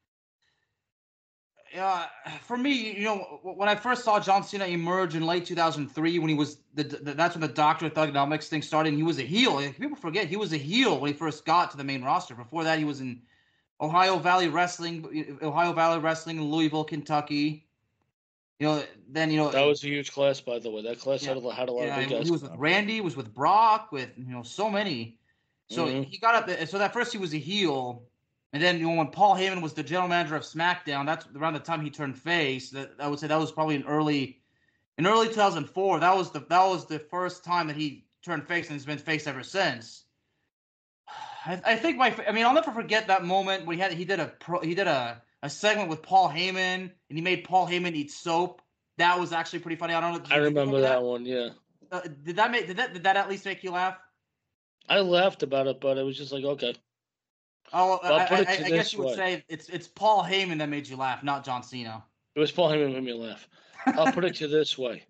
Yeah, for me, you know, when I first saw John Cena emerge in late two thousand three, when he was the, the that's when the Doctor Thuganomics thing started, and he was a heel. Like, people forget he was a heel when he first got to the main roster. Before that, he was in Ohio Valley Wrestling, Ohio Valley Wrestling in Louisville, Kentucky. You know, then you know that was a huge class, by the way. That class yeah, had a, had a lot yeah, of big guys. He was with Randy, was with Brock, with you know so many. So mm-hmm. he got up. There, so that first he was a heel. And then, you know, when Paul Heyman was the general manager of SmackDown, that's around the time he turned face. That I would say that was probably in early, in early two thousand four. That was the that was the first time that he turned face, and he's been face ever since. I, I think my, I mean, I'll never forget that moment when he had he did a pro, he did a, a segment with Paul Heyman, and he made Paul Heyman eat soap. That was actually pretty funny. I don't know. I remember, remember that, that one. Yeah. Uh, did that make did that did that at least make you laugh? I laughed about it, but it was just like okay. Oh, well, I, I, I guess you would way. say it's it's Paul Heyman that made you laugh, not John Cena. It was Paul Heyman that made me laugh. I'll put it to you this way.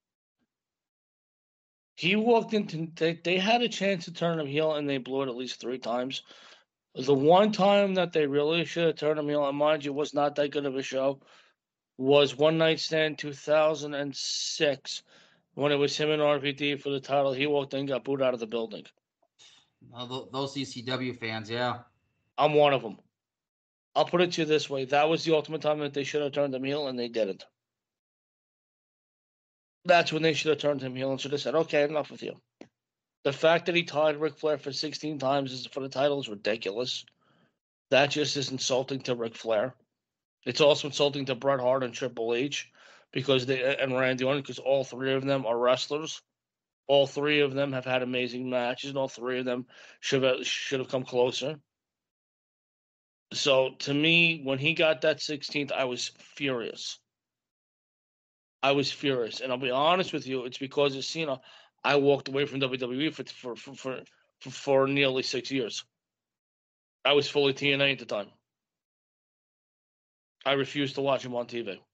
He walked into they, they had a chance to turn him heel, and they blew it at least three times. The one time that they really should have turned him heel, and mind you, was not that good of a show, was One Night Stand two thousand six, when it was him and R V D for the title. He walked in and got booed out of the building. Oh, those C C W fans, yeah. I'm one of them. I'll put it to you this way. That was the ultimate time that they should have turned him heel, and they didn't. That's when they should have turned him heel and should have said, okay, enough with you. The fact that he tied Ric Flair for sixteen times for the title is ridiculous. That just is insulting to Ric Flair. It's also insulting to Bret Hart and Triple H because they and Randy Orton, because all three of them are wrestlers. All three of them have had amazing matches, and all three of them should have, should have come closer. So, to me, when he got that sixteenth, I was furious. I was furious. And I'll be honest with you, it's because of Cena, I walked away from W W E for for for, for, for, for nearly six years. I was fully T N A at the time. I refused to watch him on T V. I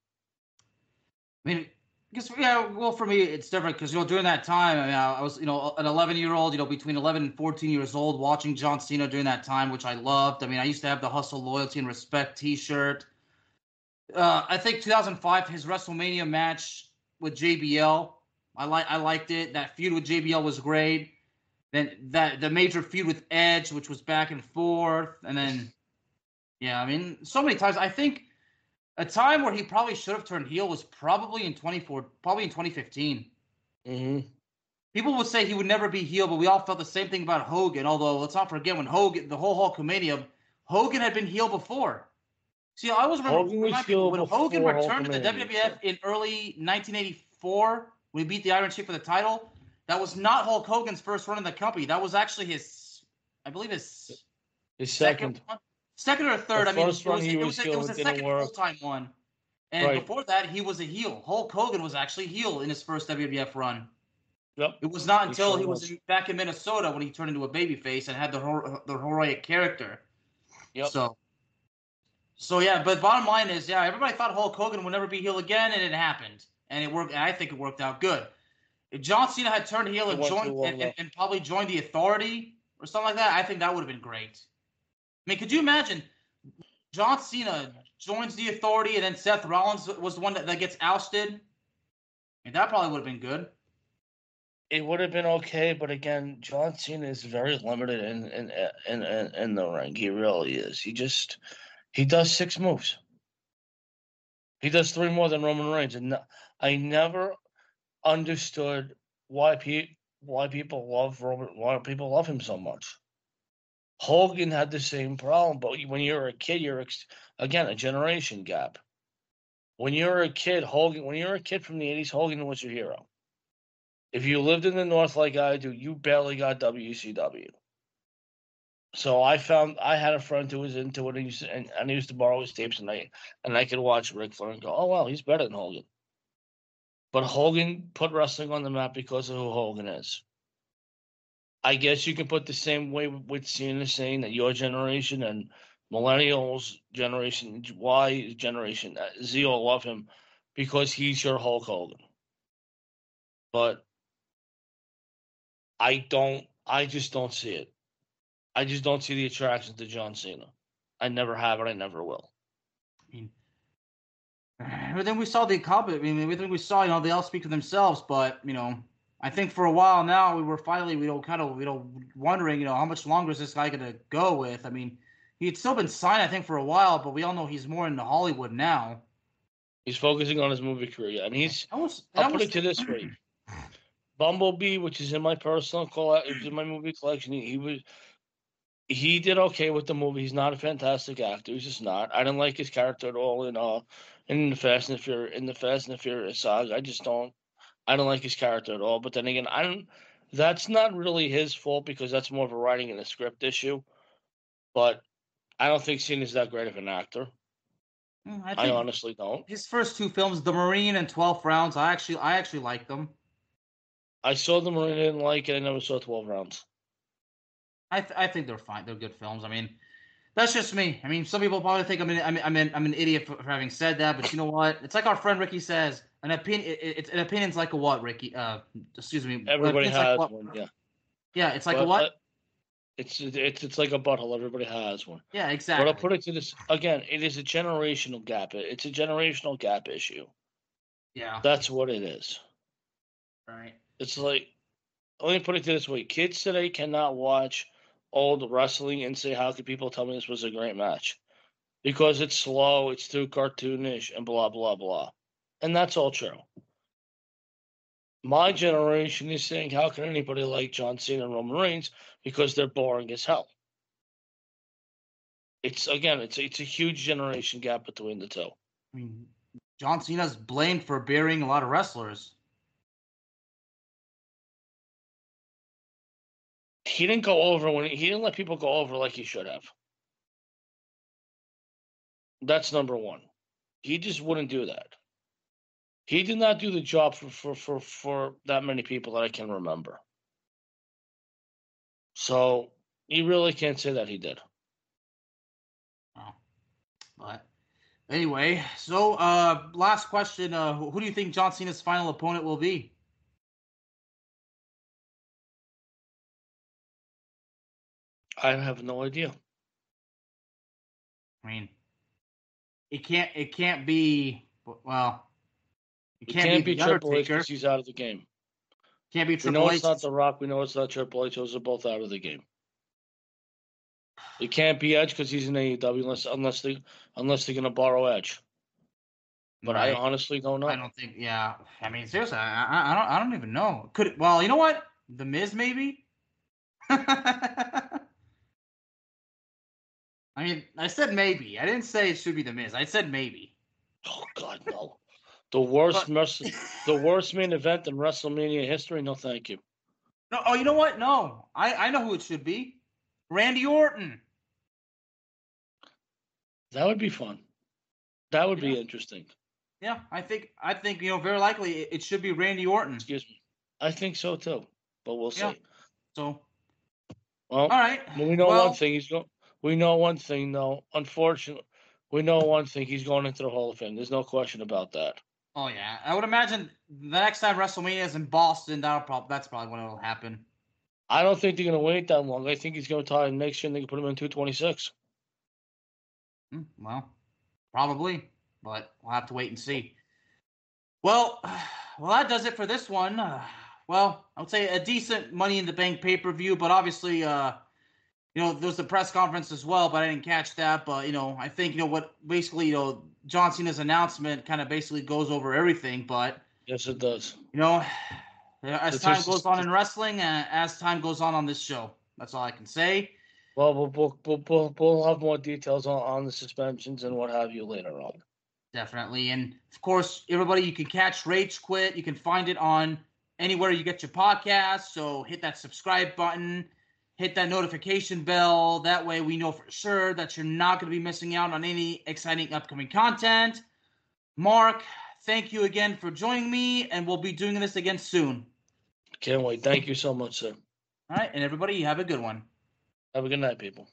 mean, because, yeah, well, for me, it's different because, you know, during that time, I mean, I was, you know, an eleven-year-old, you know, between eleven and fourteen years old, watching John Cena during that time, which I loved. I mean, I used to have the Hustle, Loyalty, and Respect t-shirt. Uh, I think two thousand five, his WrestleMania match with J B L, I, li- I liked it. That feud with J B L was great. Then that the major feud with Edge, which was back and forth. And then, yeah, I mean, so many times. I think a time where he probably should have turned heel was probably in twenty-four, probably in twenty fifteen. Mm-hmm. People would say he would never be heel, but we all felt the same thing about Hogan. Although, let's not forget, when Hogan, the whole Hulkamania, Hogan had been heel before. See, I always remember Hogan was heel when Hogan returned to the Hulkamania. W W F in early nineteen eighty-four, when he beat the Iron Sheik for the title. That was not Hulk Hogan's first run in the company. That was actually his, I believe his, his second. second, second or third. The I mean, first it was, one he it was, was a, heel it was a didn't second work. full-time one. And Right. before that, he was a heel. Hulk Hogan was actually heel in his first W W F run. Yep. It was not until sure he was, was. in, back in Minnesota when he turned into a babyface and had the hor- the heroic character. Yep. So, so yeah. But bottom line is, yeah, everybody thought Hulk Hogan would never be heel again, and it happened, and it worked. And I think it worked out good. If John Cena had turned heel It and went joined too long, and, though. and, and probably joined the Authority or something like that, I think that would have been great. I mean, could you imagine John Cena joins the Authority and then Seth Rollins was the one that, that gets ousted? I mean, that probably would have been good. It would have been okay, but again, John Cena is very limited in in, in in in the ring. He really is. He just he does six moves. He does three more than Roman Reigns, and I never understood why pe- why people love Roman, why people love him so much. Hogan had the same problem, but when you're a kid, you're ex- again a generation gap. When you're a kid, Hogan. When you're a kid from the eighties, Hogan was your hero. If you lived in the North like I do, you barely got W C W. So I found I had a friend who was into it, and, used to, and, and he used to borrow his tapes, and I and I could watch Ric Flair and go, "Oh wow, he's better than Hogan." But Hogan put wrestling on the map because of who Hogan is. I guess you can put the same way with Cena, saying that your generation and millennials generation Y generation Z all love him because he's your Hulk Hogan. But I don't. I just don't see it. I just don't see the attraction to John Cena. I never have and I never will. I mean, everything we saw the accomplish. I mean, everything we saw, you know, they all speak for themselves. But you know, I think for a while now, we were finally, you know, kind of, you know, wondering, you know, how much longer is this guy gonna go with? I mean, he had still been signed, I think, for a while, but we all know he's more into Hollywood now. He's focusing on his movie career, and he's. Almost, I'll almost, put it to this way: Bumblebee, which is in my personal collection, in my movie collection, he, he was. He did okay with the movie. He's not a fantastic actor. He's just not. I didn't like his character at all in uh in the Fast and the Furious in the Fast and the Furious saga. I just don't. I don't like his character at all. But then again, I don't. That's not really his fault because that's more of a writing and a script issue. But I don't think Cena's that great of an actor. I, I honestly don't. His first two films, The Marine and twelve Rounds, I actually, I actually liked them. I saw The Marine, I didn't like it. I never saw twelve Rounds. I, th- I think they're fine. They're good films. I mean, that's just me. I mean, some people probably think I'm an, I'm, I'm, an, I'm an idiot for, for having said that, but you know what? It's like our friend Ricky says, an opinion. It, it's an opinion's like a what, Ricky? Uh, excuse me. Everybody has like one. Yeah. Yeah, it's like but, a what? Uh, it's it's it's like a butthole. Everybody has one. Yeah, exactly. But I'll put it to this again. It is a generational gap. It's a generational gap issue. Yeah. That's what it is. Right. It's like, let me put it this way: kids today cannot watch old wrestling and say, "How could people tell me this was a great match?" Because it's slow, it's too cartoonish, and blah blah blah. And that's all true. My generation is saying, "How can anybody like John Cena and Roman Reigns?" Because they're boring as hell. It's again, it's it's a huge generation gap between the two. I mean, John Cena's blamed for burying a lot of wrestlers. He didn't go over when he, he didn't let people go over like he should have. That's number one. He just wouldn't do that. He did not do the job for, for, for, for that many people that I can remember. So you really can't say that he did. Oh. But anyway, so uh, last question. Uh, who do you think John Cena's final opponent will be? I have no idea. I mean, it can't. It can't be. Well, it can't, it can't be, be Triple H because he's out of the game. Can't be Triple H. We know H. it's not The Rock. We know it's not Triple H. Those are both out of the game. It can't be Edge because he's in A E W unless unless they unless they're gonna borrow Edge. But right. I honestly don't know. I don't think. Yeah, I mean, seriously, I, I, I don't. I don't even know. Could it, well, you know what? The Miz, maybe. I mean, I said maybe. I didn't say it should be The Miz. I said maybe. Oh God, no! The worst, but, the worst main event in WrestleMania history. No, thank you. No. Oh, you know what? No, I, I know who it should be. Randy Orton. That would be fun. That would yeah. be interesting. Yeah, I think I think you know very likely it, it should be Randy Orton. Excuse me. I think so too, but we'll see. Yeah. So. Well, all right. Well, we know well, one thing. He's going. We know one thing, though. Unfortunately, we know one thing. He's going into the Hall of Fame. There's no question about that. Oh yeah, I would imagine the next time WrestleMania is in Boston, that'll probably that's probably when it'll happen. I don't think they're going to wait that long. I think he's going to tie him next year, and they can put him in two twenty-six. Mm, well, probably, but we'll have to wait and see. Well, well, that does it for this one. Uh, well, I would say a decent Money in the Bank pay-per-view, but obviously, uh, you know, there was the press conference as well, but I didn't catch that. But, you know, I think, you know, what basically, you know, John Cena's announcement kind of basically goes over everything. But, yes, it does. You know, as time goes on in wrestling, uh, as time goes on on this show, that's all I can say. Well, we'll, we'll, we'll, we'll have more details on, on the suspensions and what have you later on. Definitely. And, of course, everybody, you can catch Rage Quit. You can find it on anywhere you get your podcasts. So hit that subscribe button. hit that notification bell. That way we know for sure that you're not going to be missing out on any exciting upcoming content. Mark, thank you again for joining me, and we'll be doing this again soon. Can't wait. Thank you so much, sir. All right, and everybody, you have a good one. Have a good night, people.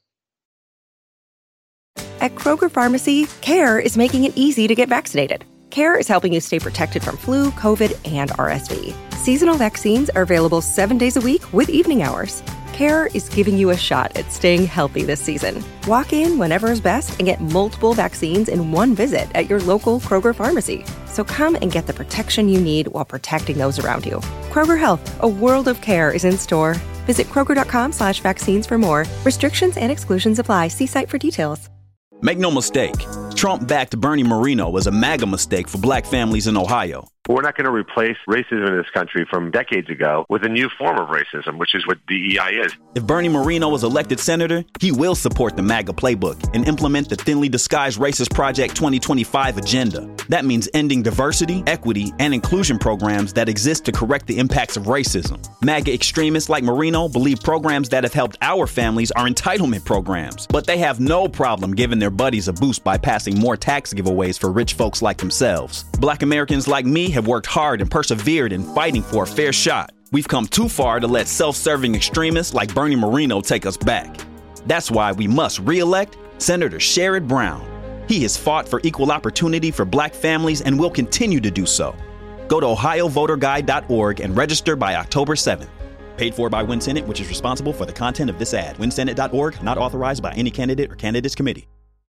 At Kroger Pharmacy, CARE is making it easy to get vaccinated. CARE is helping you stay protected from flu, COVID, and R S V. Seasonal vaccines are available seven days a week with evening hours. CARE is giving you a shot at staying healthy this season. Walk in whenever is best and get multiple vaccines in one visit at your local Kroger Pharmacy. So come and get the protection you need while protecting those around you. Kroger Health, a world of care is in store. Visit Kroger.com slash vaccines for more. Restrictions and exclusions apply. See site for details. Make no mistake, Trump-backed Bernie Moreno was a MAGA mistake for black families in Ohio. We're not going to replace racism in this country from decades ago with a new form of racism, which is what D E I is. If Bernie Moreno was elected senator, he will support the MAGA playbook and implement the thinly disguised Racist Project twenty twenty-five agenda. That means ending diversity, equity, and inclusion programs that exist to correct the impacts of racism. MAGA extremists like Moreno believe programs that have helped our families are entitlement programs, but they have no problem giving their buddies a boost by passing more tax giveaways for rich folks like themselves. Black Americans like me have worked hard and persevered in fighting for a fair shot. We've come too far to let self-serving extremists like Bernie Moreno take us back. That's why we must re-elect Senator Sherrod Brown. He has fought for equal opportunity for black families and will continue to do so. Go to ohio voter guide dot org and register by October seventh. Paid for by WinSenate, which is responsible for the content of this ad. win senate dot org, not authorized by any candidate or candidates committee.